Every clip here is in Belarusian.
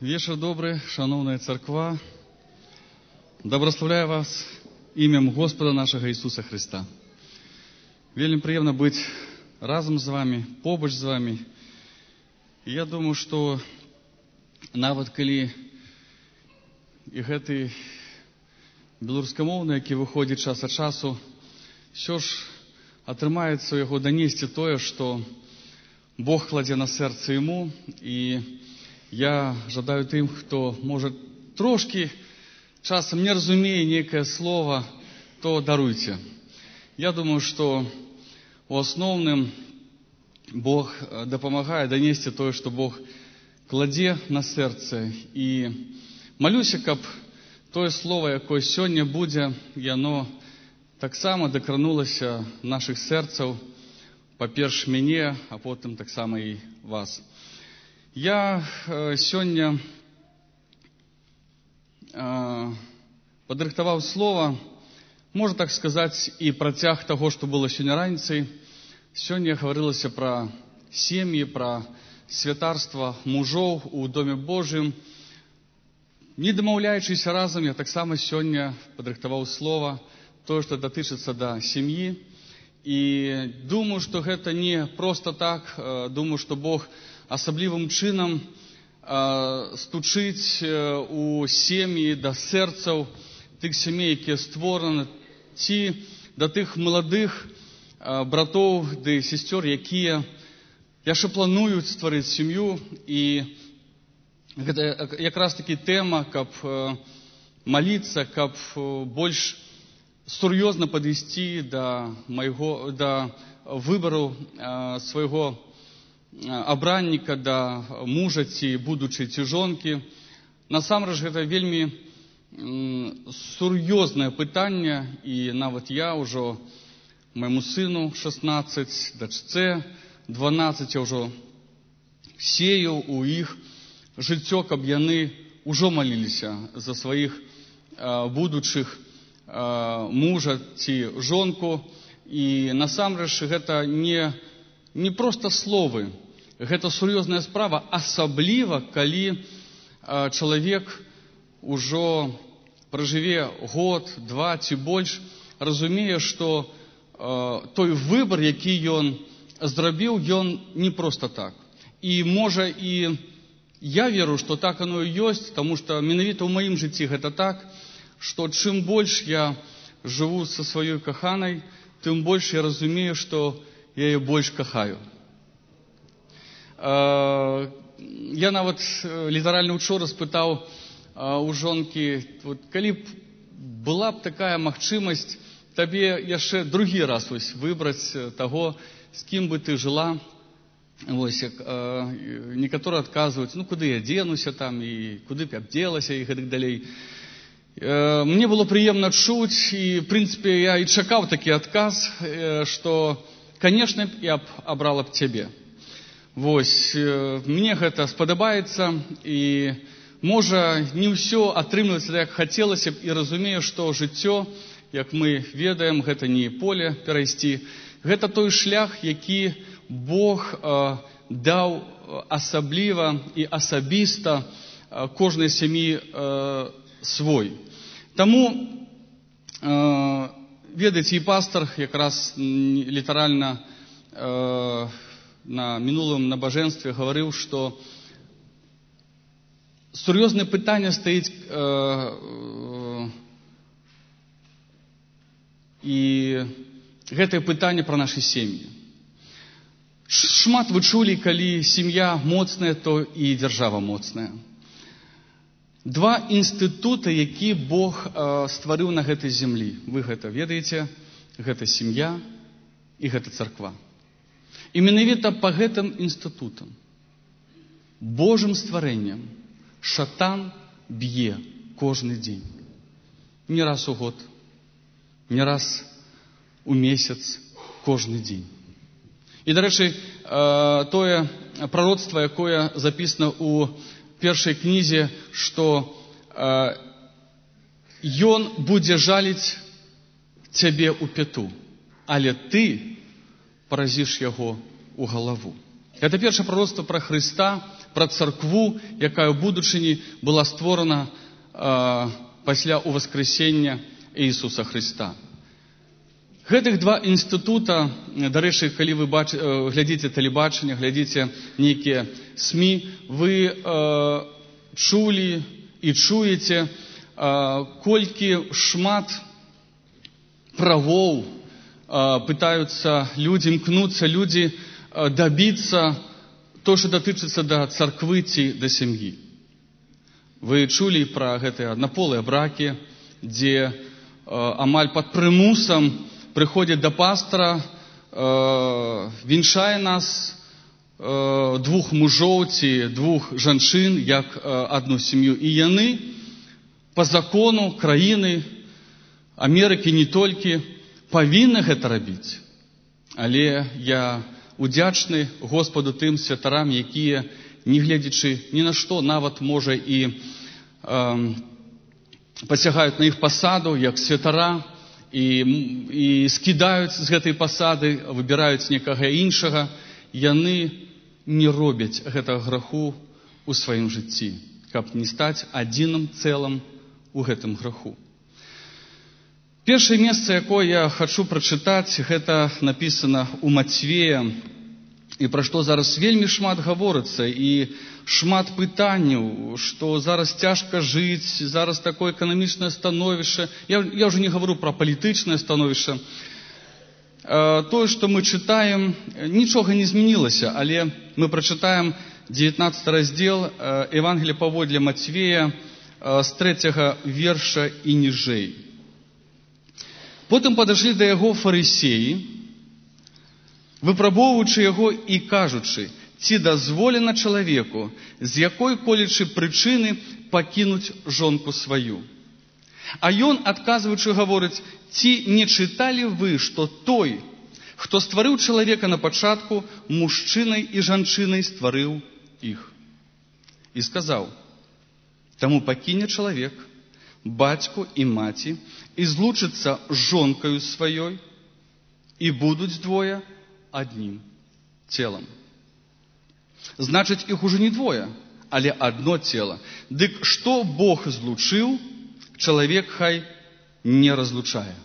Вечер добрый, шановная церква. Доброславляю вас ім'ям Господа нашего Иисуса Христа. Вельмі приємно быть разом з вами, побач з вами. І я думаю, что нават калі і гэты беларускамоўны, які выходзіць час ад часу, все ж атрымаецца яго данесці тое, что Бог кладзе на сэрца ему. І я жадаю тым, хто, может, трошки часам не разумее некое слово, то даруйте. Я думаю, что у основным Бог дапамагае данесці тое, что Бог кладзе на сэрца. І малюся, каб тое слово, якое сёння будзе, яно таксама дакранулася наших сэрцаў, па-перш, мяне, а потым таксама і вас. Я сёння падрыхтаваў слова, можна так сказаць, і працяг таго, што было сёння раніцай. Сёння гаварылася пра сем'і, пра святарства мужоў у Доме Божым. Не дамаўляючыся разам, я таксама сёння падрыхтаваў слова, тое, што датычыцца да сям'і. І думаю, што гэта не проста так. Думаю, што Бог асаблівым чынам стучыць у сем'і да сэрцаў тых сямей, якія створаны, ці да тых маладых братоў ды сестёр, якія яшчэ плануюць стварыць сям'ю. І гэта якраз таки тэма, каб маліцца, каб больш сур'ёзна падысці да выбару свайго абранніка, да мужа ці будучай ці жонкі. Насамрэч, гэта вельмі сур'ёзнае пытанне, і нават я ўжо майму сыну 16, дачцэ 12, я ўжо сею у іх жыццё, каб яны ўжо маліліся за сваіх будучых мужа ці жонку. І насамрэч гэта не проста словы, гэта сур'ёзная справа, асабліва калі чалавек ужо пражыве год, два ці больш, разумее, што той выбар, які ён зрабіў, ён не проста так. І можа і я веру, што так оно і ёсць, таму што менавіта ў маім жыцці гэта так, што чым больш я жыву са сваёй каханай, тым больш я разумею, што я яе больш кахаю. Я нават літаральна учора спытаў у жонкі, калі б была б такая магчымасць табе яшчэ другі раз выбраць таго, з кім бы ты жыла. Некаторыя адказваюць, куды я дзенуся там, і куды б я абдзелася, і гэтак далей. Мне было прыемна чуць, і, в прынцыпе, я і чакаў такі адказ, што, канешне, я б абрала б цябе. Мне гэта спадабаецца, і, можа, не ўсё атрымліваецца, як хацелася б, і разумею, што жыццё, як мы ведаем, гэта не поле перайсці, гэта той шлях, які Бог даў асабліва і асабіста кожнай сям'і свой. Таму, ведаеце, і пастор якраз літаральна на мінулым набажэнстве гаварыў, што сур'ёзнае пытанне стаіць, і гэтае пытанне пра нашы сем'і. Шмат вы чулі, калі сям'я моцная, то і дзяржава моцная. Два інстытуты, які Бог стварыў на гэтай зямлі. Вы гэта ведаеце, гэта сям'я і гэта царква. І менавіта па гэтым інстытутам, Божым стварэннем, шатан б'е кожны дзень. Не раз у год, не раз у месяц, кожны дзень. І, дарэчы, тое прароцтва, якое запісана ў першай кнізе, што ён будзе жаліць цябе ў пяту, але ты паразіш яго ў галаву. Гэта першае прароцтва пра Хрыста, пра царкву, якая ў будучыні была створана пасля ўваскрэсення Ісуса Христа. Гэтых два інстытута, дарэчы, калі вы глядзіце тэлебачанне, глядзіце нейкія СМІ, вы чулі і чуеце, колькі шмат правоў пытаюцца людзі, імкнуцца людзі дабіцца то, што датычыцца да царквы ці да сям'і. Вы чулі пра гэтыя аднаполыя бракі, дзе амаль пад прымусам прыходзіць да пастара, віншае нас двух мужоў ці двух жанчын, як адну сям'ю. І яны па закону краіны, Амерыкі не толькі, павінны гэта рабіць. Але я удзячны Господу тым святарам, якія, не гледзячы ні на што, нават, можа, і пасягаюць на іх пасаду, як святара, і скідаюць з гэтай пасады, выбіраюць некага іншага, яны не робяць гэтага граху ў сваім жыцці, каб не стаць адзіным цэлым у гэтым граху. Першае месца, якое я хачу прачытаць, гэта напісана ў Мацвея, і пра што зараз вельмі шмат гаворыцца, і шмат пытанняў, што зараз цяжка жыць, зараз такое эканамічнае становішча. Я ўжо не гавару пра палітычнае становішча. Тое, што мы чытаем, нічога не змянілася, але мы прачытаем 19 раздзел Евангелія паводле Мацвея з 3 верша і ніжэй. Потым падышлі да яго фарысеі, выпрабоўваючы яго і кажучы, ці дазволена чалавеку з якой-колечы прычыны пакінуць жонку сваю. А ён, адказваючы, гаворыць, ці не чыталі вы, што той, хто стварыў чалавека на пачатку, мужчынай і жанчынай стварыў іх. І сказаў, таму пакіне чалавек бацьку і маці і злучыцца з жонкаю сваёй, і будуць двое аднім целам. Значыць, іх ужо не двое, але адно цела. Дык што Бог злучыў, чалавек хай не разлучае.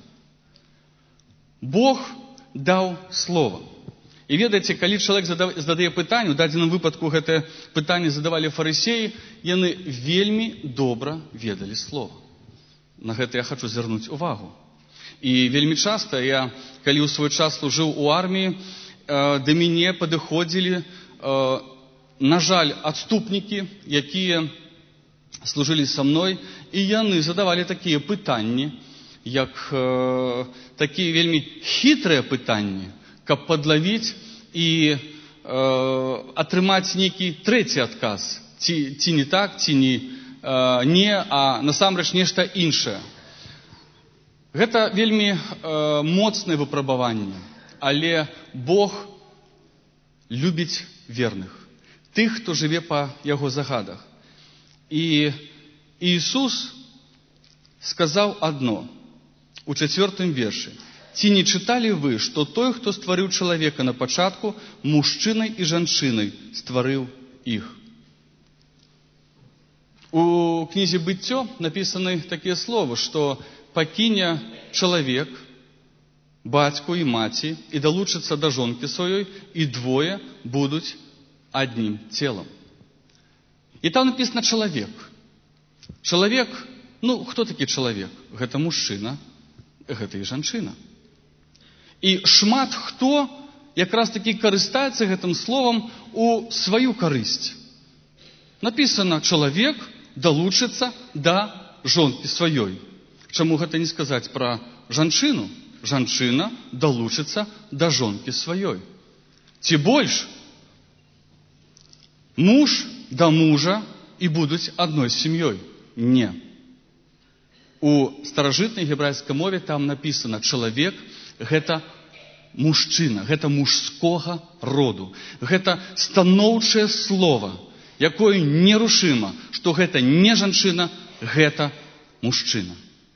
Бог даў слова. І ведаеце, калі чалавек задае пытанне, у дадзеным выпадку гэтае пытанне задавалі фарысеі, яны вельмі добра ведалі слова. На гэта я хачу звярнуць увагу. І вельмі часта я, калі ў свой час служыў у арміі, да мяне падыходзілі, на жаль, адступнікі, якія служылі са мной, і яны задавалі такія пытанні, як такія вельмі хітрыя пытанні, каб падлавіць і атрымаць нейкі трэці адказ. Ці не так, ці не, а насамрэч нешта іншае. Гэта вельмі моцнае выпрабаванне, але Бог любіць верных, тых, хто жыве па яго загадах. І Ісус сказаў адно у 4 вершы. Ці не чыталі вы, што той, хто стварыў чалавека на пачатку, мужчынай і жанчынай стварыў іх? У кнізе «Быццё» напісаны такія словы, што пакіне чалавек бацьку і маці і далучыцца да жонкі сваёй, і двое будуць аднім целам. І там напісана чалавек. Чалавек, хто такі чалавек? Гэта мужчына, гэта і жанчына. І шмат хто якраз такі карыстаецца гэтым словам у сваю карысць. Напісана, чалавек далучыцца да жонкі сваёй. Чаму гэта не сказаць пра жанчыну? Жанчына далучыцца да жонкі сваёй. Ці больш, муж да мужа і будуць адной сям'ёй. Не. У старажытнай гебрайскай мове там напісана, чалавек гэта мужчына, гэта мужскога роду. Гэта станоўчае слова, якое нерушыма, што гэта не жанчына, гэта мужчына.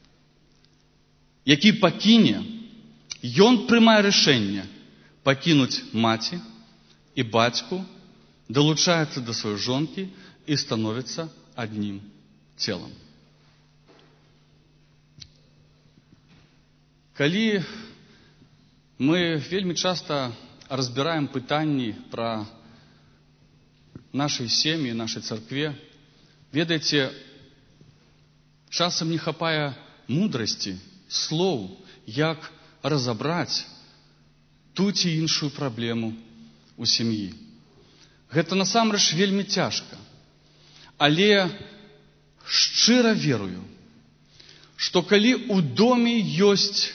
Які пакіне, ён прымае рашэнне пакінуць маці і бацьку долучаецца да сваёй жонкі і становіцца аднім целам. Калі мы вельмі часта разбіраем пытанні пра нашай сем'і, нашай царкве, ведаеце, часам не хапае мудрасці, слоў, як разабраць ту ці іншую праблему ў сям'і. Гэта насамрэч вельмі цяжка. Але шчыра верую, што калі ў доме ёсць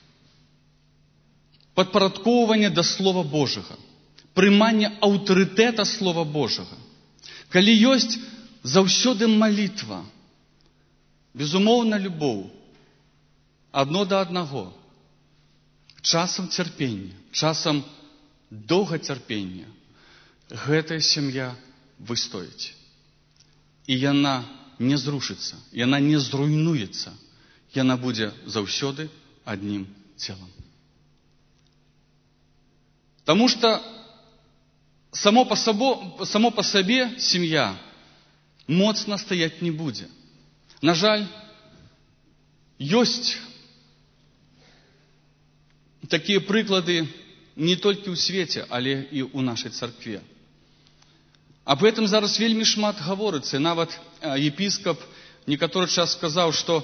падпарадкоўванне да Слова Божага, прыманне аўтарытэта Слова Божага, калі ёсць заўсёды малітва, безумоўна, любоў, адно да аднаго, часам цярпенне, часам доўгацярпенне, гэтая сям'я выстаіць. І яна не зрушыцца, яна не зруйнуецца, яна будзе заўсёды аднім целам. Таму што само па сабе сям'я моцна стаяць не будзе. На жаль, ёсць такія прыклады не толькі ў свеце, але і ў нашай царкве. Аб гэтым зараз вельмі шмат гаворыцца. Нават епіскап некаторы час сказаў, што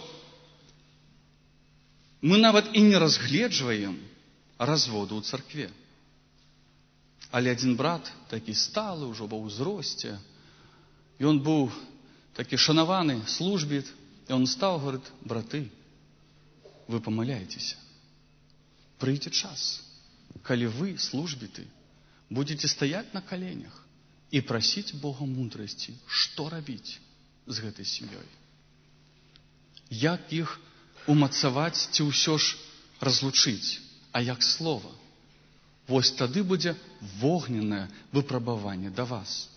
мы нават і не разгледжваем разводу ў царкве. Але адзін брат, такі сталы ўжо ва ўзросце, ён быў такі шанаваны службіт, і он стаў, говорит: браты, вы памыляецеся. Прыйдзе час, калі вы, службіты, будете стаяць на каленях і прасіць Бога мудрасці, што рабіць з гэтай сям'ёй. Як іх умацаваць ці ўсё ж разлучыць, а як слова. Вось тады будзе вогненнае выпрабаванне да вас.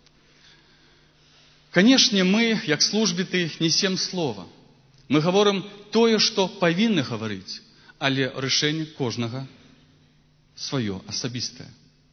Канешне, мы, як службіты, несем слова. Мы гаворым тое, што павінны гаварыць, але рашэнне кожнага сваё асабістае.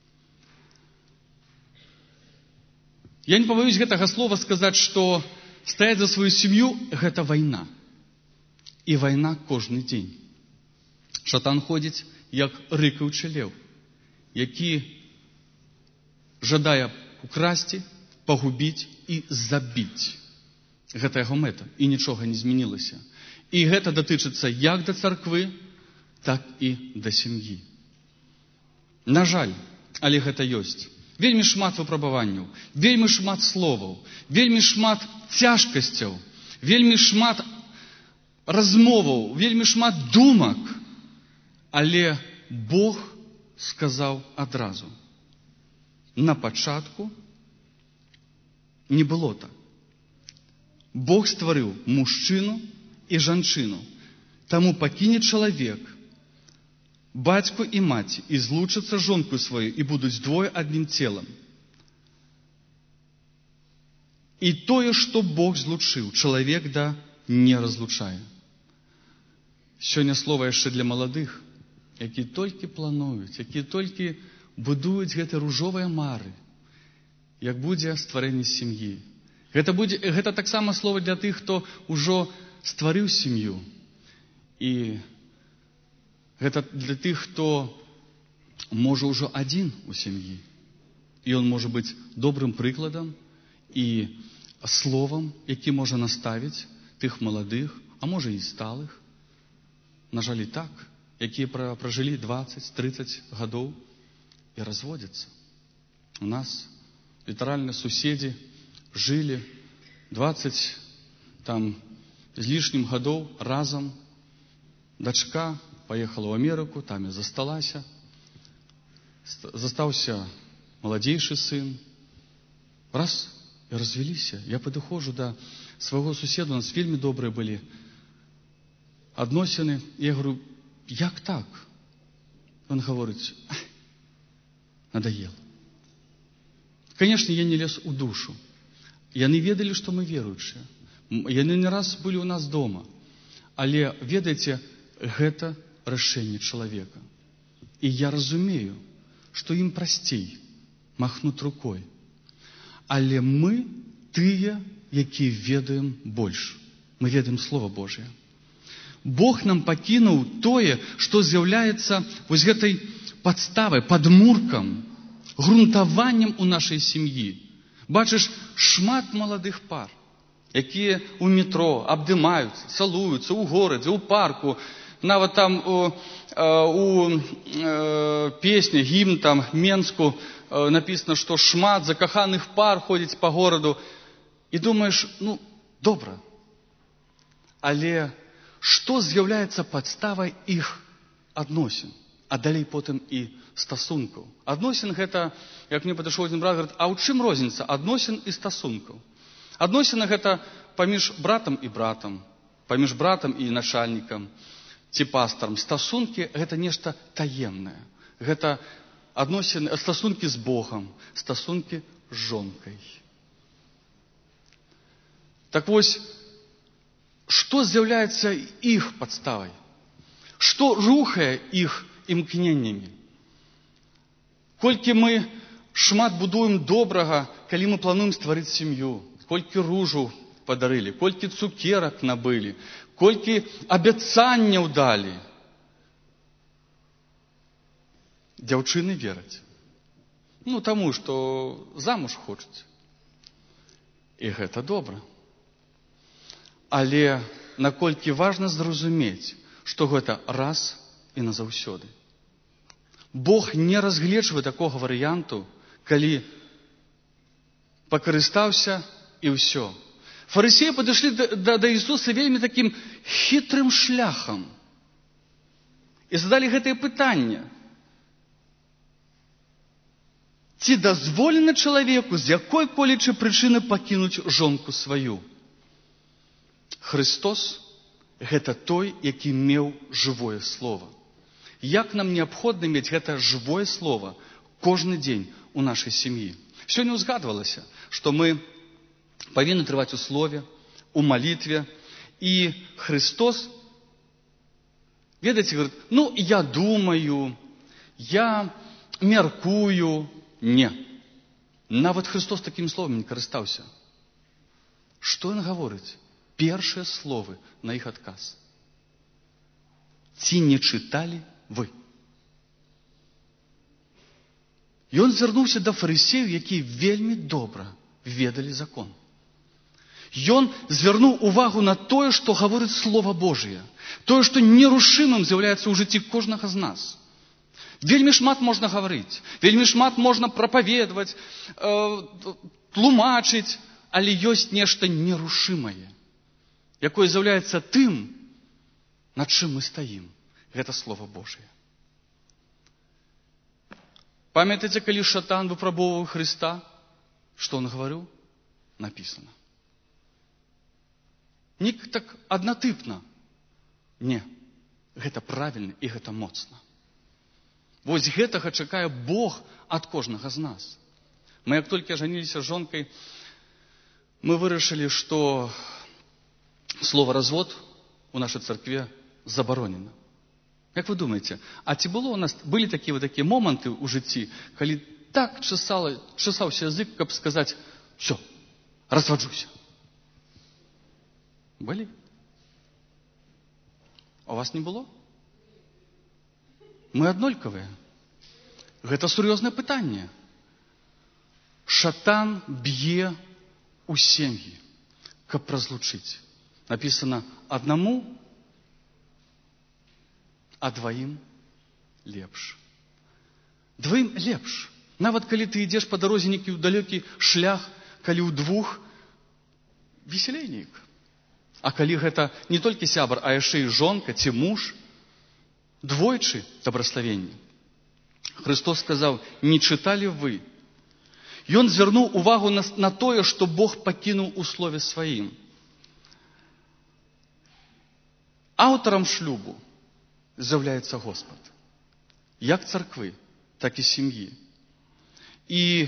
Я не пабаюсь гэтага слова сказаць, што стаяць за сваю сям'ю – гэта вайна. І вайна кожны дзень. Шатан ходзіць, як рыкаючы леў, які жадае украсці, пагубіць і забіць. Гэта яго мэта, і нічога не змянілася. І гэта датычыцца як да царквы, так і да сям'і. На жаль, але гэта ёсць. Вельмі шмат выпрабаванняў, вельмі шмат словаў, вельмі шмат цяжкасцяў, вельмі шмат размоваў, вельмі шмат думак. Але Бог сказаў адразу: на пачатку не было так. Бог стварыў мужчыну і жанчыну. Таму пакіне чалавек бацьку і маці, і злучацца жонкою сваёй, і будуць двое адным целам. І тое, што Бог злучыў, чалавек не разлучае. Сёння слова яшчэ для маладых, якія толькі плануюць, якія толькі будуюць гэты ружовыя мары, як будзе стварэнне сям'і. Гэта таксама слова для тых, хто ўжо стварыў сям'ю. І гэта для тых, хто можа ўжо адзін у сям'і. І ён можа быць добрым прыкладам і словам, які можа наставіць тых маладых, а можа і сталых, на жаль, і так, якія пражылі 20-30 гадоў і разводзяцца. У нас літаральна суседзі жылі 20 з лішнім гадоў разам. Дачка паехала ў Амерыку, там і засталася. Застаўся маладзейшы сын. Раз, і развяліся. Я падыходжу да свайго суседа, у нас вельмі добрыя былі адносіны. Я говорю: як так? Он гаворыць: надоело. Конечно, я не лез у душу. Яны ведалі, што мы веруючыя. Яны не раз былі ў нас дома. Але, ведаеце, гэта рашэнне чалавека. І я разумею, што ім прасцей махнуць рукой але мы тыя, якія ведаем больш. Мы ведаем Слова Божие. Бог нам пакінуў тое, што з'яўляецца вось гэтай падставай, падмуркам, грунтаваннем у нашай сям'і. Бачыш, шмат маладых пар, якія ў метро абдымаюцца, цалуюцца ў горадзе, ў парку. Нават там у песні, гімн там Менску написано, што шмат закаханых пар ходзіць па гораду. І думаеш, добра. Але што з'яўляецца падставай іх адносін, а далей потым і стасункаў? Адносін гэта, як мне падышоў адзін брат, говорит, а ў чым розніца адносін і стасункаў? Адносіны гэта паміж братам і братам, паміж братам і начальнікам ці пастарам. Стасункі гэта нешта таемнае. Гэта адносіны, стасункі з Богам, стасункі з жонкай. Так вось, што з'яўляецца іх падставай? Што рухае іх імкненнямі? Колькі мы шмат будуем добрага, калі мы плануем стварыць сям'ю, колькі ружу падарылі, колькі цукерак набылі, колькі абяцанняў далі. Дзяўчыны вераць. Таму, што замуж хочуць. І гэта добра. Але наколькі важна зразумець, што гэта раз і назаўсёды. Бог не разгледжвае такога варыянту, калі пакарыстаўся і ўсё. Фарысеі падышлі да Ісуса вельмі такім хітрым шляхам і задалі гэтае пытанне. Ці дазволена чалавеку з якой-колечы прычыны пакінуць жонку сваю? Христос – гэта той, які меў жывое слово. Як нам неабходна мець гэта жывое слово кожны дзень у нашай сям'і? Сёння узгадвалася, што мы павінны трываць у слове, у малітве. І Христос, ведаеце, говорит, я думаю, я мяркую. Не. Нават Христос такім словам не карыстаўся. Што ён гаворыць? Першыя словы на іх адказ. Ці не чыталі вы? Ён звярнуўся да фарысеяў, якія вельмі добра ведалі закон. Ён звярнуў увагу на тое, што гаворыць Слова Божие. Тое, што нерушымым з'яўляецца ў жыцці кожнага з нас. Вельмі шмат можна гаварыць, вельмі шмат можна прапаведаваць, тлумачыць, але ёсць нешта нерушымае, якое з'яўляецца тым, над чым мы стаім. Гэта Слова Божие. Памятаеце, калі шатан выпрабоўваў Христа, што он гаварыў? Напісана. Не так аднатыпна. Не. Гэта правільна і гэта моцна. Вось гэтага чакае Бог ад кожнага з нас. Мы, як толькі ажаніліся з жонкай, мы вырашылі, што слово «развод» у нашай царкве забаронена. Як вы думаеце, а ці было у нас, былі такія моманты ў жыцці, калі так часаўся язык, каб сказаць, все, разваджуся? Былі? А у вас не было? Мы аднолькавыя. Гэта сур'ёзнае пытанне. Шатан б'е ў сем'і, каб разлучыць. Напісана аднаму, а дваім лепш. Дваім лепш. Нават калі ты ідзеш па дарозе нейкі далёкі шлях, калі ў двух весялей неяк. А калі гэта не толькі сябар, а яшчэ і жонка ці муж, двойчы добраславенне. Христос сказаў, не чыталі вы. Ён звярнуў увагу на тое, што Бог пакінуў у слове сваім. Аўтарам шлюбу з'яўляецца Господ. Як царквы, так і сям'і. І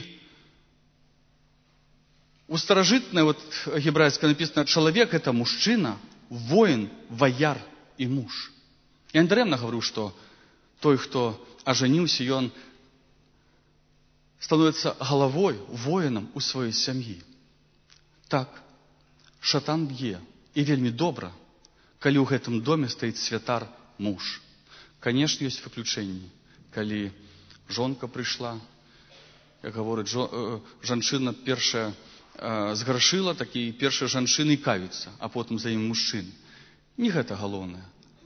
у старажытнай гебрайскай напісана, чалавек – это мужчына, воін, ваяр і муж. Я не дарэмна гавару, што той, хто ажаніўся, ён становіцца галавой, воінам у сваёй сям'і. Так, шатан б'е. І вельмі добра, калі ў гэтым доме стаіць святар муж. Канешне, ёсць выключэнні. Калі жонка прыйшла, як гаворыць, жанчына першая зграшыла, так і першая жанчына і каюцца, а потым за ім мужчыны. Не гэта галоўнае.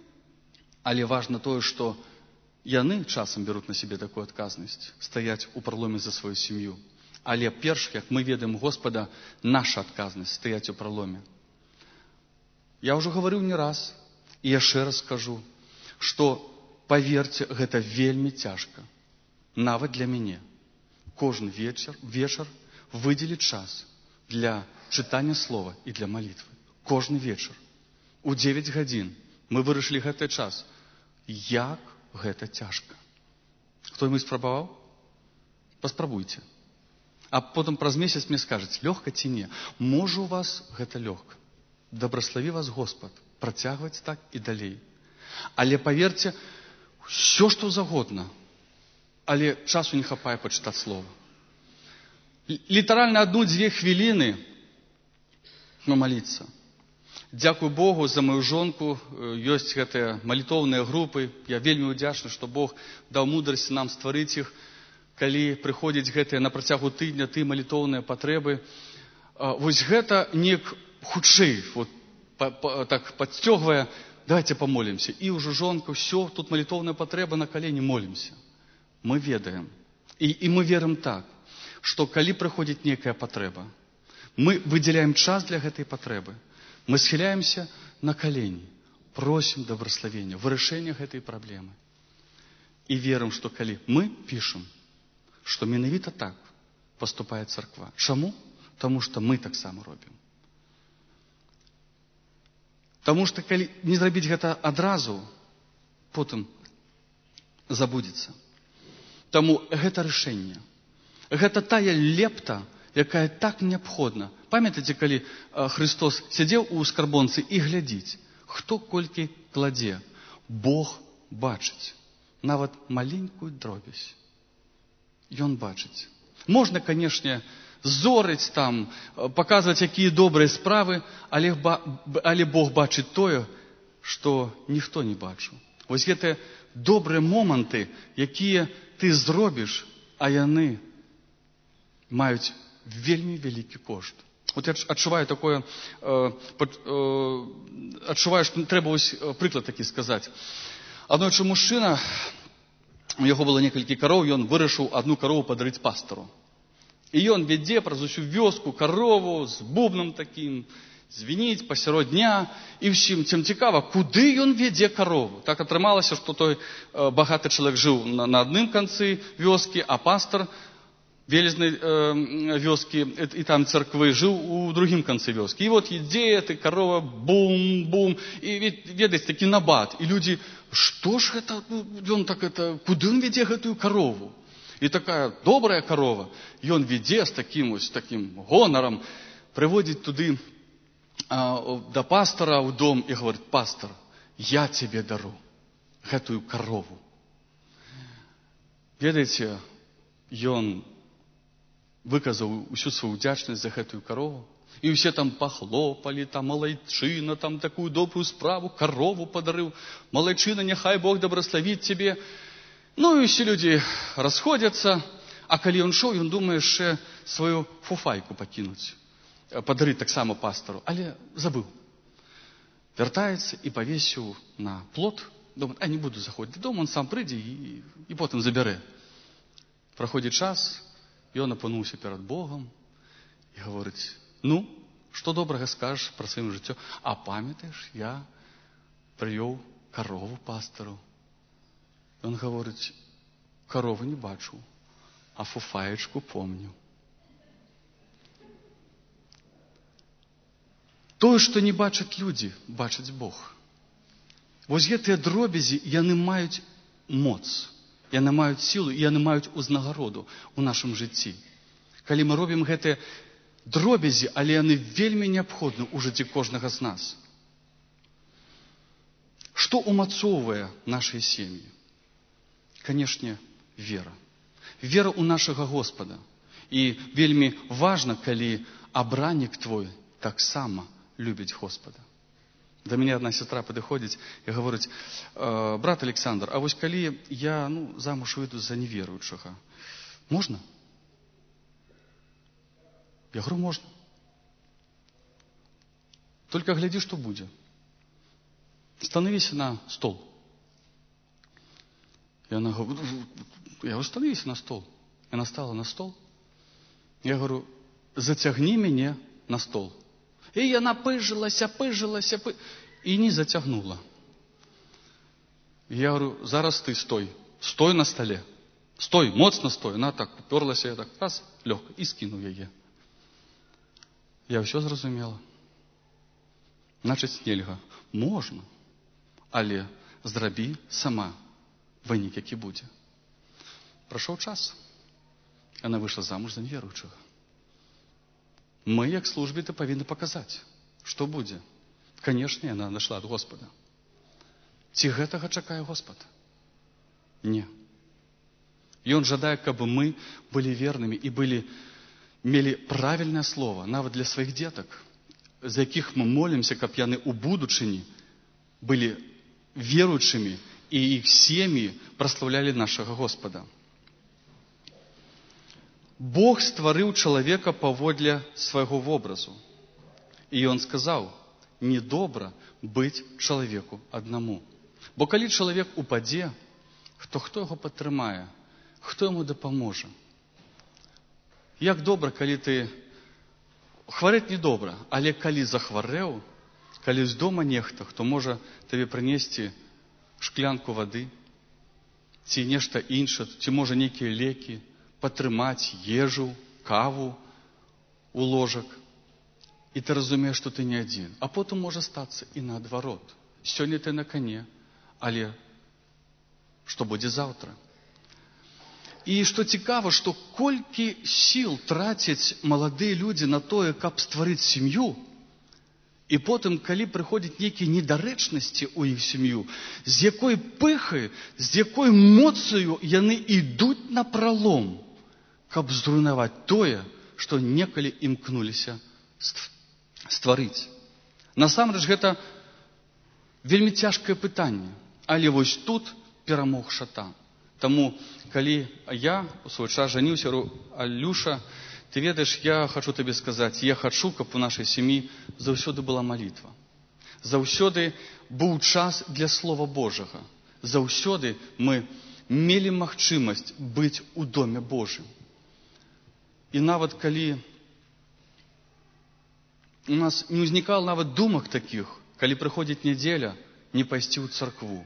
Але важна тое, што яны часам бяруць на сябе такую адказнасць, стаяць у праломе за сваю сям'ю. Але перш, як мы ведаем Господа, наша адказнасць стаяць у праломе. Я ўжо гаварыў не раз, і яшчэ раз скажу, што, паверце, гэта вельмі цяжка. Нават для мяне. Кожны вечар выдзеліць час для чытання слова і для малітвы. Кожны вечар. У 9 гадзін мы вырашылі гэты час. Як гэта цяжка. Хто-нибудь спрабаваў? Паспрабуйце. А потым праз месяц мне скажуць, лёгка ці не. Можа, у вас гэта лёгка. Дабраславі вас Господ. Працягваць так і далей. Але паверце, ўсё, што загодна. Але часу не хапае пачытаць слова. Літаральна 1-2 хвіліны моліцца. Дзякуй Богу за мою жонку. Ёсць гэтыя малітоўныя групы. Я вельмі ўдзячны, што Бог даў мудрасць нам стварыць іх. Калі прыходзяць гэтыя на працягу тыдня, малітоўныя патрэбы. Вось гэта неяк хутчэй, так падсцёгвае, давайте помолимся. І ўжо жонка, все, тут малітоўная патрэба, на калені молимся. Мы ведаем. І мы верым так, што калі прыходзіць некая патрэба, мы выдзяляем час для гэтай патрэбы. Мы схіляемся на калені, просім дабраславення, вырашэння гэтай праблемы. І верым, што калі мы пішам, што менавіта так паступае царква. Чаму? Таму што мы таксама робім. Таму што калі не зрабіць гэта адразу, потым забудзецца. Таму гэта рашэнне. Гэта тая лепта, якая так неабходна. Памятаеце, калі Христос сядзеў у скарбонцы і глядзіць, хто колькі кладзе. Бог бачыць. Нават маленькую дробязь. Ён бачыць. Можна, канешне, зорыць там, паказваць, якія добрыя справы, але Бог бачыць тое, што ніхто не бачыў. Вось гэтыя добрыя моманты, якія ты зробіш, а яны маюць вельмі вялікі кошт. Вот я адчуваю такое, адчуваю, што трэба вось прыклад такі сказаць. Аднойчы мужчына, у яго было некалькі кароў, ён вырашыў адну карову падарыць пастару. І ён вядзе праз усю вёску карову з бубном такім, звініць пасярод дня, і ўсім цим цікава, куды ён вядзе карову. Так атрымалася, што той багаты чалавек жыў на адным канцы вёскі, а пастар велезнай вёскі і там царквы жыў у другім канцы вёскі. І вот ідзе эта карова, бум-бум, і ведаеце, такі набат. І людзі, што ж гэта, ён так это, куды ён вядзе гэтую карову? І такая добрая карова, ён ведзе з такім гонарам, прыводзіць туды да пастара ў дом і говорить, пастар, я цябе дару гэтую карову. Ведаеце, ён выказаў усю сваю ўдзячнасць за гэтую карову. І ўсе там пахлопалі, там малайчына, там такую добрую справу, карову падарыў. Малайчына, няхай Бог дабраславіць цябе. Ну і ўсе людзі расходзяцца, а калі ён шоў, ён думае яшчэ сваю фуфайку пакінуць, падарыць таксама пастару, але забыў. Вяртаецца і павесіў на плот, думае, не буду заходзіць дадому, он сам прыйдзе і потым забярэ. Праходзіць час, ён апынуўся перад Богом і гаворыць, ну, што добрага скажаш пра сваім жыццё? А памятаеш, я прывёў карову пастару. Ён гаворыць, каровы не бачу, а фуфаечку помню. Тое, што не бачаць людзі, бачыць Бог. Вось гэтыя дробязі, яны маюць моц, яны маюць сілу, і яны маюць узнагароду ў нашым жыцці. Калі мы робім гэтыя дробязі, але яны вельмі неабходны ў жыцці кожнага з нас. Што умацоўвае нашыя сем'і? Канешне, вера. Вера ў нашага Господа. І вельмі важна, калі абраннік твой таксама любіць Господа. Да мяне одна сестра падыходзіць і гаворыць: брат Александр, а вось калі я замуж выйду за неверуючага, можна? Я говорю, можно. Только гляди, что будет. Становись на стол. И она говорит, я говорю, становись на стол. И она стала на стол. Я говорю, затягни меня на стол. И она пыжилась, и не затягнула. Я говорю, зараз ты стой. Стой на столе. Стой, моцно стой. Она так уперлась, я так раз, легко, и скинул ее. Я все зразумела. Значить, нельга. Можна, але зрабі сама. Вынік, які будзе. Пройшов час. Она вышла замуж за неверуючага. Мы, як службіты, павінны паказаць, што будзе. Канешне, яна нашла ад Господа. Ці гэтага чакае Господ? Не. Ён жадае, каб мы былі вернымі і мелі правільнае слово, нават для сваіх дзетак, за якіх мы молімся, каб яны ў будучыні былі веруючымі і іх сем'і праслаўлялі нашага Господа. Бог стварыў чалавека паводле свайго вобразу. І ён сказаў, недобра быць чалавеку аднаму. Бо калі чалавек упадзе, то хто яго падтрымае? Хто яму дапаможа? Як добра, калі ты... Хварэць недобра, але калі захварэў, калі з дома нехта, хто можа табе прынесці шклянку вады, ці нешта іншае, ці можа нейкія лекі, падтрымаць ежу, каву у ложак. І ты разумееш, што ты не адзін. А потым можа стацца і наадварот. Сёння ты на коне, але што будзе заўтра? І што цікава, што колькі сіл трацяць маладыя людзі на тое, каб стварыць сям'ю, і потым, калі прыходзяць нейкія недарэчнасці ў іх сям'ю, з якой пыхай, з якой моцаю яны ідуць на пралом, каб зруйнаваць тое, што некалі імкнуліся стварыць. Насамрэч, гэта вельмі цяжкае пытанне, але вось тут перамог шатан. Таму, калі я у свой час жаніўся, говорю, Алюша, ты ведаеш, я хочу табе сказаць, я хочу, каб у нашай сям'і заўсёды была малітва. Заўсёды быў час для Слова Божага. Заўсёды мы мелі магчымасць быць у доме Божым. І нават калі у нас не ўзнікала нават думак такіх, калі прыходзіць нядзеля, не пайсці ў царкву.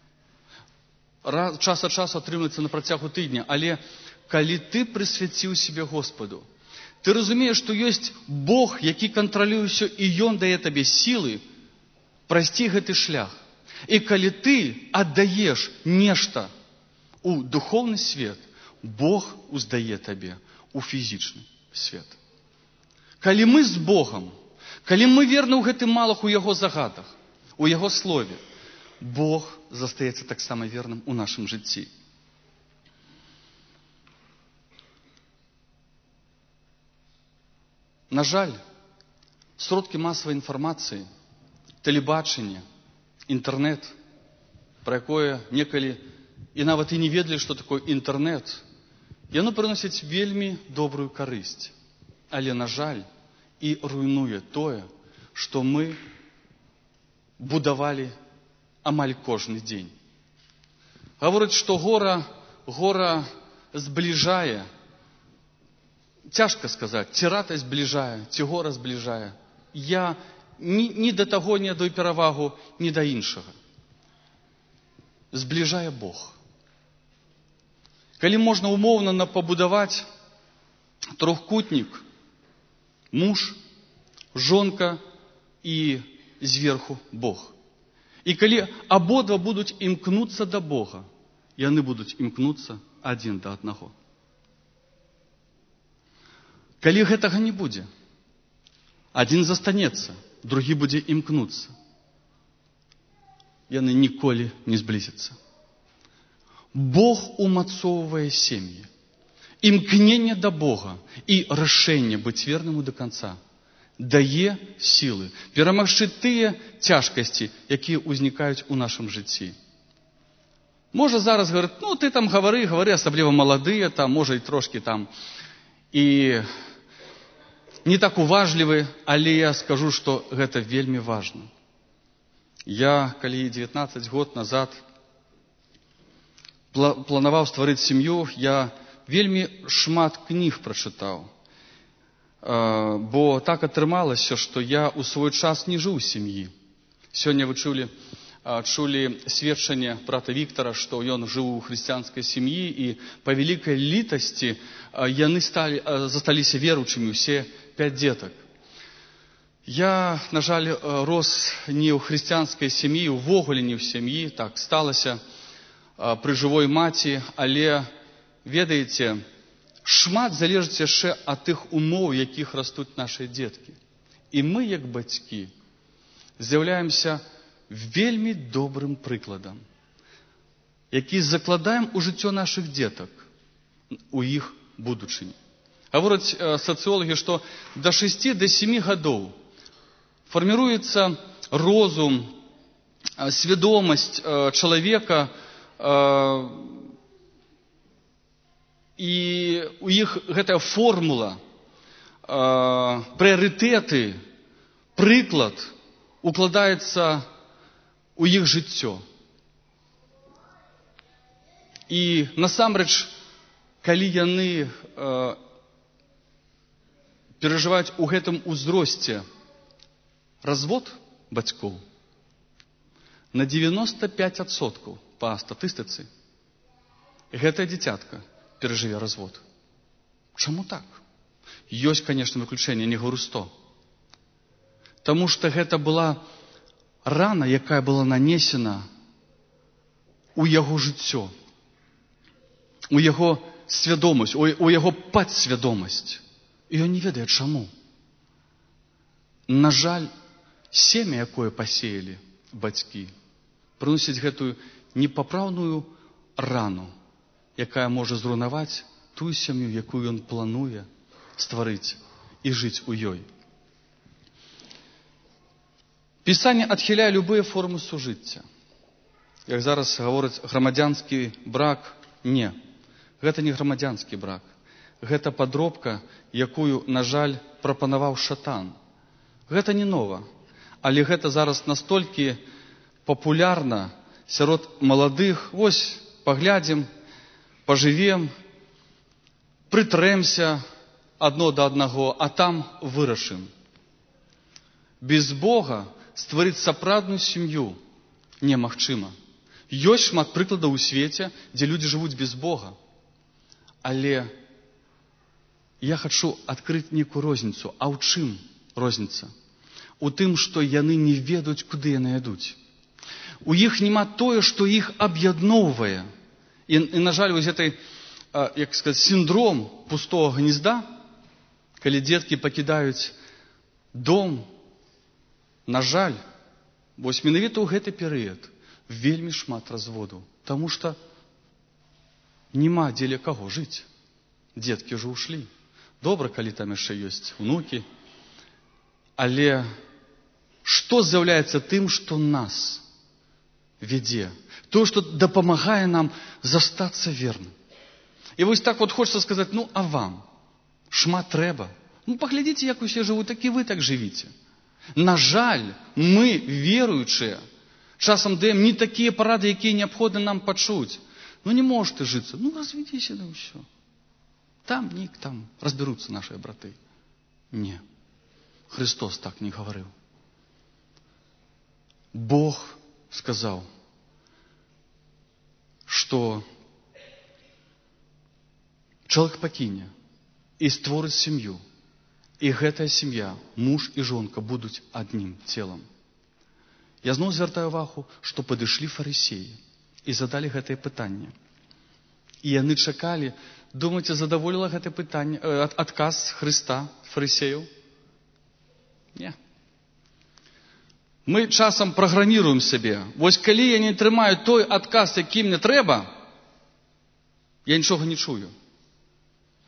Час ад часу атрымліваецца на працягу тыдня, але калі ты прысвяціў себе Господу, ты разумееш, што ёсць Бог, які кантралюе ўсё, і Ён дае табе сілы прайсці гэты шлях. І калі ты аддаеш нешта у духоўны свет, Бог уздае табе у фізічны свет. Калі мы з Богам, калі мы верны ў гэтым малых, у Яго загадах, у Яго слове, Бог застаецца таксама верным у нашым жыцці. На жаль, сродкі масавай інфармацыі, тэлебачанне, інтэрнэт, пра якое некалі і нават і не ведалі, што такое інтэрнэт, яно прыносіць вельмі добрую карысць. Але, на жаль, і руйнуе тое, што мы будавалі амаль кожны дзень. Гавораць, што гора збліжае. Цяжка сказаць, ці радасць збліжае, ці гора збліжае. Я ні да таго не аддаю перавагу, ні да іншага. Збліжае Бог. Калі можна умоўна пабудаваць трохкутнік, муж, жонка і зверху Бог. І калі абодва будуць імкнуцца да Бога, яны будуць імкнуцца адзін да аднаго. Калі гэтага не будзе, адзін застанецца, другі будзе імкнуцца, яны ніколі не зблізяцца. Бог умацоўвае сем'і. імкнення до Бога і рішення бути вірним до кінця дає сили перемогти ті тяжкості, які виникають у нашому житті. Може зараз говорити, ну ти там говори, особливо молоді, там, може і трошки там, і не так уважливі, але я скажу, що це вельми важливо. Я, коли 19 год назад планував створити сім'ю, я вельми шмат книг прочитав. Бо так атрымалася, што я ў свой час не жыў сям'і. Сёння вы чулі сведчанне брата Віктара, што ён жыў у хрысціянскай сям'і, і па вялікай літасці яны засталіся веруючымі, усе 5 дзетак. Я, на жаль, рос не ў хрысціянскай сям'і, увогуле не ў сям'і, так сталася пры жывой маці, але, ведаеце, шмат залежыць яшчэ ад тых умоў, якіх растуць нашы дзеткі. І мы, як бацькі, з'яўляемся вельмі добрым прыкладам, які закладаем у жыццё нашых дзетак, у іх будучыні. Гавораць сацыолагі, што да 6-7 гадоў фарміруецца розум, свядомасць чалавека, і у іх гэтая формула, прыярытэты, прыклад укладаецца у іх жыццё. І насамрэч, калі яны перажываюць у гэтым узросце развод бацькоў, на 95% па статыстыцы гэтая дзіцятка перажыве развод. Чаму так? Ёсць, конечно, выключэнне, не говорю 100. Таму што гэта была рана, якая была нанесена у яго жыццё, у яго свядомасць, у яго падсвядомасць. І ён не ведае чаму. На жаль, семя, якое пасеялі бацькі, прыносіць гэтую непапраўную рану, якая можа зруйнаваць тую сям'ю, якую ён плануе стварыць і жыць у ёй. Пісанне адхіляе любыя формы сужыцця. Як зараз гавораць, грамадзянскі брак. Не, гэта не грамадзянскі брак. Гэта падробка, якую, на жаль, прапанаваў шатан. Гэта не нова, але гэта зараз настолькі папулярна сярод маладых. Вось, паглядзім, пажывем, прытрэмся адно да аднаго, а там вырашым. Без Бога стварыць сапраўдную сям'ю немагчыма. Ёсць шмат прыкладаў у свеце, дзе людзі жывуць без Бога. Але я хачу адкрыць некую розніцу. А ў чым розніца? У тым, што яны не ведаюць, куды яны ідуць. У іх няма тое, што іх аб'ядноўвае. І, на жаль, вось гэтай, як сказаць, сіндром пустого гнезда, калі дзеткі пакідаюць дом, на жаль, вось менавіта ў гэты перыяд вельмі шмат разводаў. Таму што няма дзеля каго жыць. Дзеткі ўжо ўшлі. Добра, калі там яшчэ ёсць унукі. Але што з'яўляецца тым, што нас вядзе? То, што дапамагае нам застацца верным. І вось так вот хочется сказаць, ну, а вам? Шмат трэба. Ну, паглядзіце, як усе жывуць, так і вы так жывіце. На жаль, мы, веруючыя, часам даем не такія парады, якія неабходна нам пачуць. Ну, не можаш ты жыцца. Ну, разведзіся, да ўсё. Там разберуцца нашыя браты. Не. Христос так не гаварыў. Бог сказаў, што чалавек пакіне і створыць сям'ю. І гэтая сям'я, муж і жонка будуць адным целам. Я зноў звяртаю увагу, што падышлі фарысеі і задалі гэтае пытанне. І яны чакалі, думаеце, задаволіла гэтае пытанне, адказ Хрыста, фарысеяў? Не. Мы часам праграміруем сябе. Вось калі я не атрымаю той адказ, які мне трэба, я нічога не чую.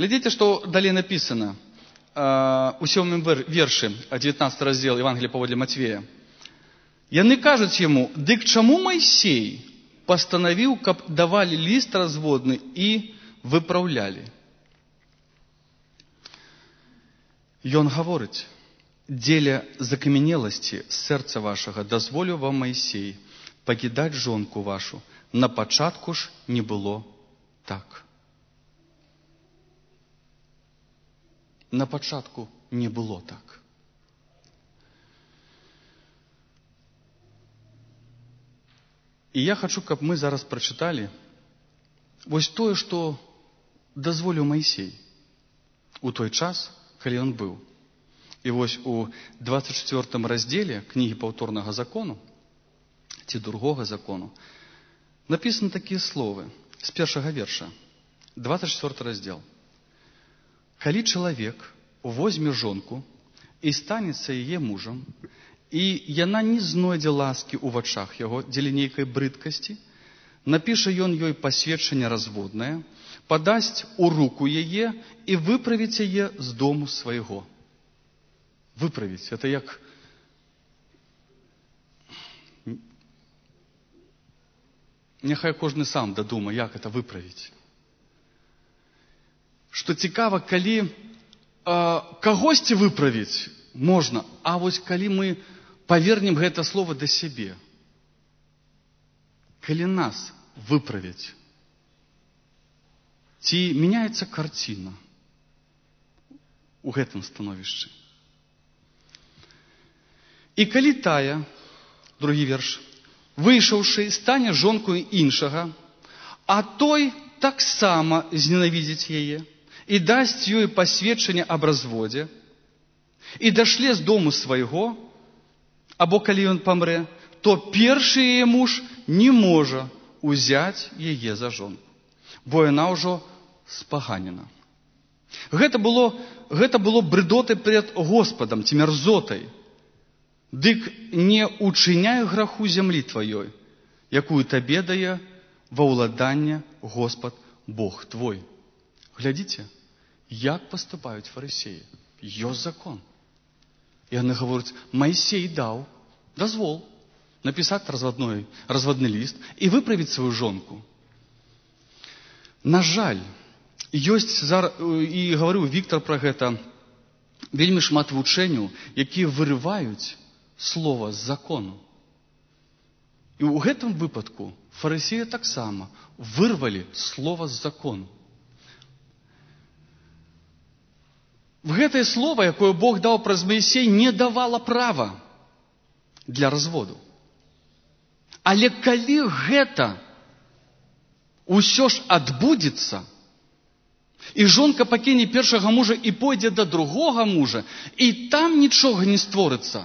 Глядите, што далей напісана у 7 вершы 19 раздзел Евангелія паводле Матвея. Яны кажуць яму: «Дык чаму Майсей пастанавіў, каб давалі ліст разводны і выпраўлялі?» Ён гаворыць: «Дзеля закамянеласці сэрца вашага дазволіў вам Майсей пакідаць жонку вашу. На пачатку ж не было так». На пачатку не было так. І я хочу, каб мы зараз прачыталі вось тое, што дазволіў Майсей у той час, калі ён быў. І вось у 24 раздзеле кнігі паўторнага закону ці другога закону напісаны такія словы з першага верша, 24 раздзел. «Калі чалавек возьме жонку і станецца яе мужам, і яна не знойдзе ласкі ў вачах яго дзеля нейкай брыдкасці, напіша ён ёй пасведчанне разводнае, падасць у руку яе і выправіць яе з дому свайго». Выправіць, это як... Няхай кожны сам дадума, як это выправіць. Што цікава, калі кагосьці выправіць можна, а вось калі мы павернем гэта слова да сябе, калі нас выправіць, ці мяняецца карціна у гэтым становішчы. І калі тая, другі верш, выйшаўшы, стане жонкою іншага, а той таксама зненавідзіць яе, і дасць ёй пасведчанне аб разводзе, і дашле з дому свайго, або калі ён памрэ, то першы яе муж не можа узяць яе за жонку, бо яна ўжо спаганена. Гэта было брыдотай пред Господам, ці мярзотай. Дык не учыняй граху зямлі тваёй, якую табе дае ва ўладанне Господ Бог твой. Глядзіце, як паступаюць фарысеі. Ёсць закон. І яны гавораць: Майсей даў дазвол напісаць разводны ліст і выправіць сваю жонку. На жаль, ёсць зараз, і гаварыў Віктор пра гэта, вельмі шмат вучэнняў, якія вырываюць слова з закону. І ў гэтым выпадку фарысеі таксама вырвалі слова з закону. Гэтае слово, якое Бог даў праз Майсей, не давала права для разводу. Але калі гэта ўсё ж адбудзецца, і жонка пакіне першага мужа і пойдзе да другога мужа, і там нічога не створыцца,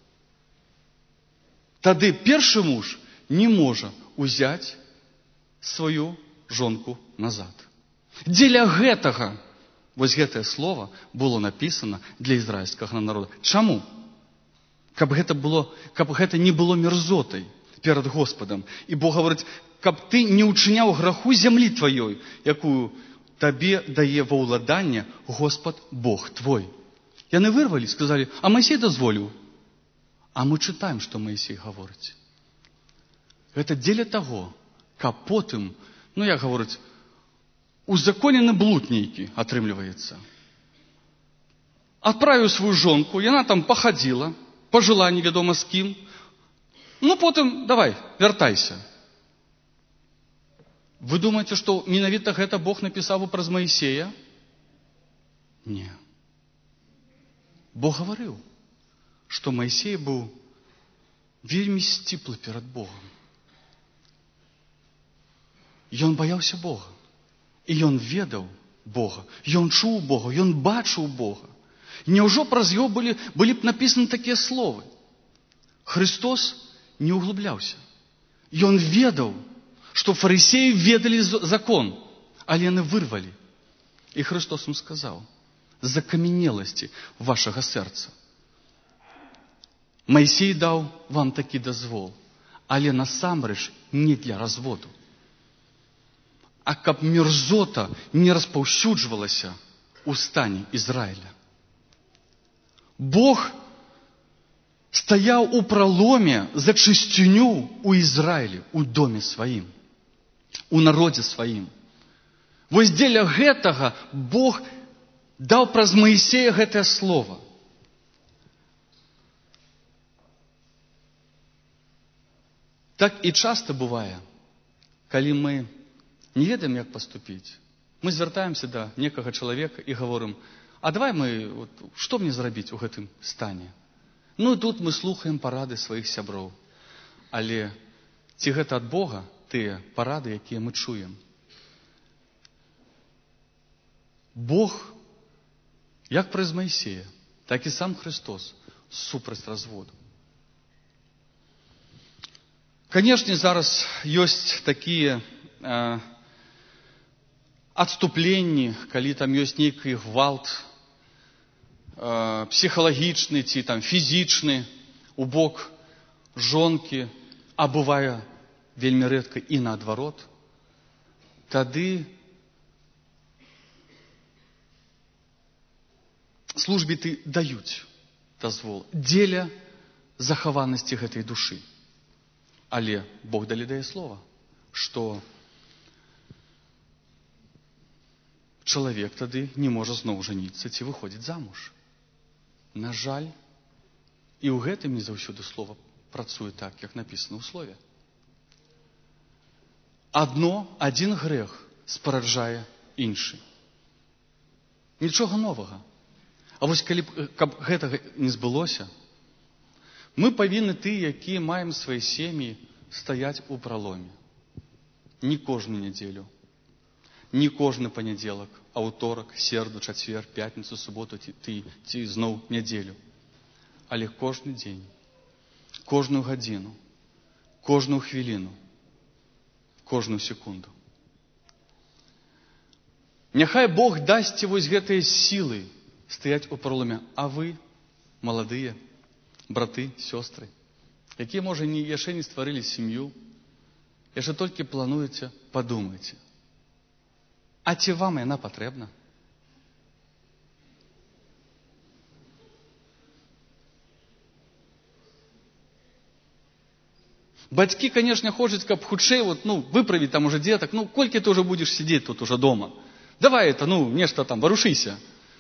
тады першы муж не можа узяць сваю жонку назад. Дзеля гэтага вось гэтае слово было напісана для ізраільскага народа. Чаму? Каб гэта не было мерзотай перад Господам. І Бог гаворыць, каб ты не учыняў граху зямлі тваёй, якую табе дае ва ўладанне Господ Бог твой. Яны вырвалі, сказалі: а Майсей дазволіў. А мы чытаем, што Майсей гаворыць. Гэта дзеля таго, каб потым, як гаворыць, узаконены блуд нейкі атрымліваецца. Адправіў сваю жонку, яна там пахадзіла, пажыла невядома з кім. Потым давай, вяртайся. Вы думаеце, што менавіта гэта Бог напісаў праз Майсея? Не. Бог гаварыў, што Майсей быў вельмі сціплы перад Богом. Ён баяўся Бога. І ён ведаў Бога. Ён чуў Бога. Ён бачыў Бога. Няўжо праз яго былі б напісаны такія словы? Христос не углубляўся. Ён ведаў, што фарысеі ведалі закон, але яны вырвалі. І Христос ім сказаў: з закамянеласці вашага сэрца. Майсей даў вам такі дазвол, але насамрэч не для разводу. А каб мерзота не распаўсюджвалася у стане Ізраїля. Бог стаяў у праломе за чысціню ў Ізраілі, у доме сваім, у народзе сваім. Вось дзеля гэтага Бог даў праз Маісея гэтае слово. Так і часта бывае, калі мы не ведаем, як паступіць. Мы звяртаемся да некага чалавека і гаворым: а давай што мне зрабіць у гэтым стане? Ну і тут мы слухаем парады сваіх сяброў. Але ці гэта ад Бога тыя парады, якія мы чуем? Бог, як праз Маісея, так і сам Христос супраць разводу. Канешне, зараз ёсць такія адступленні, калі там ёсць нейкі гвалт псіхалагічны ці там фізічны у бок жонкі, а бывае вельмі рэдка і наадварот, тады службіты даюць дазвол дзеля захаванасці гэтай душы. Але Бог далі дае слова, што чалавек тады не можа зноў жаніцца ці выходзіць замуж. На жаль, і ў гэтым не заўсёды слова працуе так, як напісана ў слове. Адзін грэх спараджае іншы. Нічога новага. А вось каб гэтага не збылося, мы павінны тыя, якія маем свае сем'і, стаяць у праломе. Не кожную нядзелю, не кожны панядзелак, аўторак, сераду, чацвер, пятніцу, суботу ці зноў нядзелю. Але кожны дзень, кожную гадзіну, кожную хвіліну, кожную секунду. Няхай Бог дасць вось гэтыя сілы стаяць у праломе, а вы, маладыя, браты, сёстры, якія, можа, яшчэ не стварылі сям'ю, яшчэ толькі плануеце, падумайце. А ці вам яна патрэбна? Бацькі, канешне, хочуць, каб хутчэй выправіць там уже дзетак. Колькі ты ўжо будзеш сидзець тут уже дома? Давай нешта там, варушыся.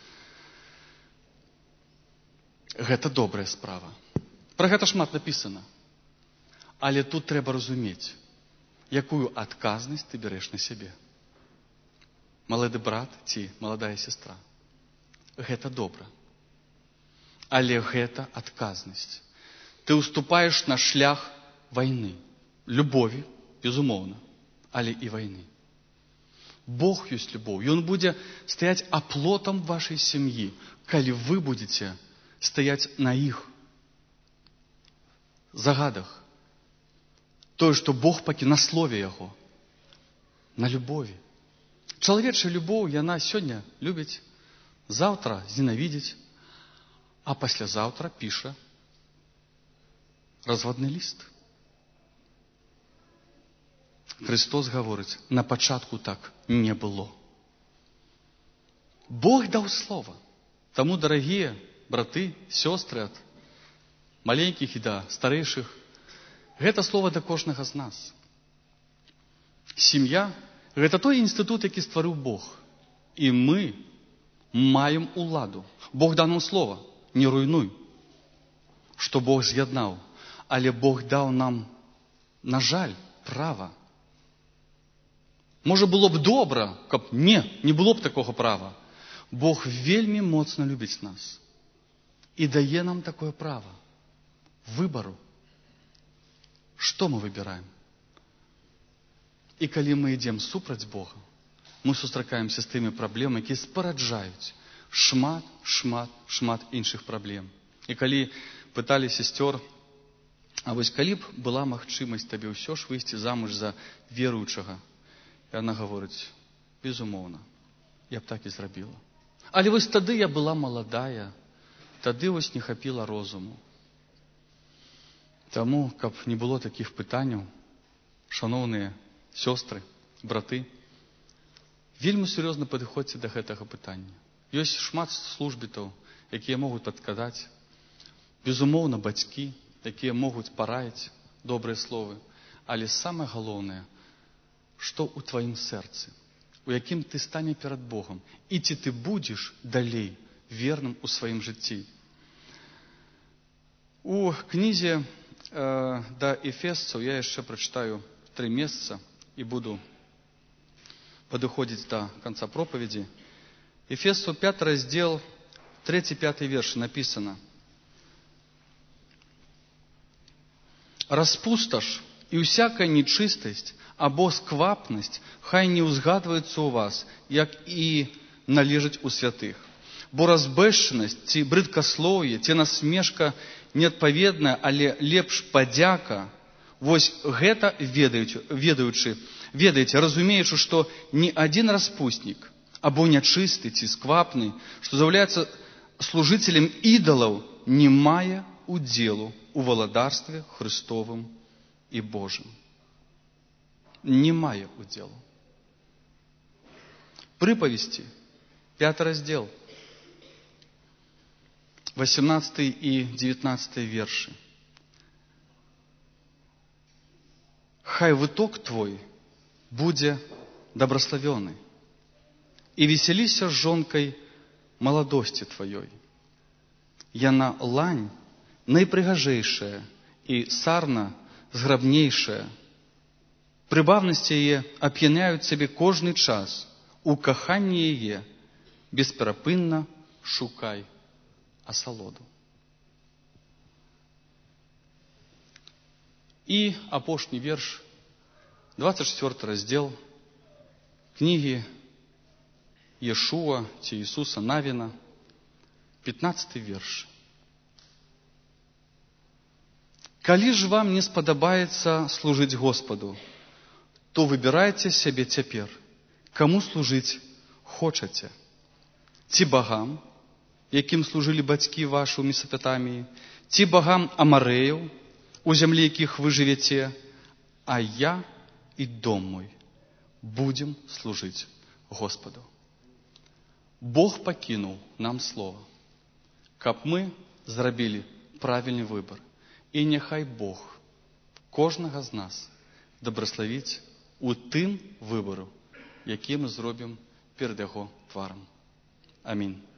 Гэта добрая справа. Пра гэта шмат напісана. Але тут трэба разумець, якую адказнасць ты бярэш на сябе. Малады брат ці маладая сестра. Гэта добра. Але гэта адказнасць. Ты ўступаеш на шлях вайны. Любові, безумоўна, але і вайны. Бог ёсць любоў. Ён будзе стаяць аплотам вашай сям'і, калі вы будзеце стаяць на іх загадах. Тое, што Бог пакінуў на слове яго, на любові. Чалавечая любоў, яна сёння любіць, заўтра зненавідзіць, а паслязаўтра піша развадны ліст. Христос гаворыць, на пачатку так не было. Бог даў слова. Таму, дарагія браты, сёстры, ад маленькіх і да старэйшых, гэта слова да кожнага з нас. Сям'я — гэта той інстытут, які стварыў Бог. І мы маем уладу. Бог даў нам слова, не руйнуй, што Бог з'яднаў. Але Бог даў нам, на жаль, права. Можа, было б добра, каб не было б такога права. Бог вельмі моцна любіць нас і дае нам такое права выбару. Што мы выбіраем? І калі мы ідзем супраць Бога, мы сустракаемся з тымі праблемамі, якія спараджаюць шмат іншых праблем. І калі пыталі сестёр, а вось калі б была магчымасць табе ўсё ж выйсці замуж за веруючага, яна гаворыць, безумоўна, я б так і зрабіла. Але вось тады я была маладая, тады вось не хапіла розуму. Таму, каб не было такіх пытанняў, шаноўныя сёстры, браты, вельмі сур'ёзна падыходзьце да гэтага пытання. Ёсць шмат службітаў, якія могуць падказаць. Безумоўна, бацькі, якія могуць параіць добрыя словы. Але самае галоўнае, што ў тваім сэрцы, у якім ты стане перад Богом, і ці ты будзеш далей верным у сваім жыцці. У кнізе да Эфесцаў я яшчэ прачытаю 3 месца і буду падыходзіць да канца проповеди. Эфесцу 5 раздел, 3-5 верш написано: «Распусташ і усякая нечистасць або сквапнасць хай не ўзгадваецца ў вас, як і належыць у святых. Бо разбэшчанасць ці брыдкаслоўе, ці насмешка неадпаведная, але лепш падзяка, вось гэта ведаючы, разумеючы, што ні адзін распуснік або нячысты ці сквапны, што з'яўляецца служыцелем ідалаў, не мае удзелу у валадарстве Христовым і Божым». Не мае удзелу. Прыпавесці, 5 раздел, 18 і 19 вершы. «Хай выток твой будзе добраславёны, і весяліся з жонкай маладосці тваёй. Яна лань найпрыгажэйшая і сарна зграбнейшая. Прыбавнасці яе ап'яняюць цябе кожны час. У каханні яе бесперапынна шукай асалоду». І апошні верш, 24 раздел кнігі Ешуа ці Ісуса Навіна, 15 верш. «Калі ж вам не спадабаецца служыць Господу, то выбірайце сябе цяпер, каму служыць хочаце. Ці багам, якім служылі бацькі вашы ў Месапатаміі, ці багам амарэяў, у зямлі якіх вы жывяце, а я і дом мой будзем служыць Господу». Бог пакінуў нам слова, каб мы зрабілі правільны выбар. І няхай Бог кожнага з нас добраславіць у тым выбару, які мы зробім перад Яго тварам. Амінь.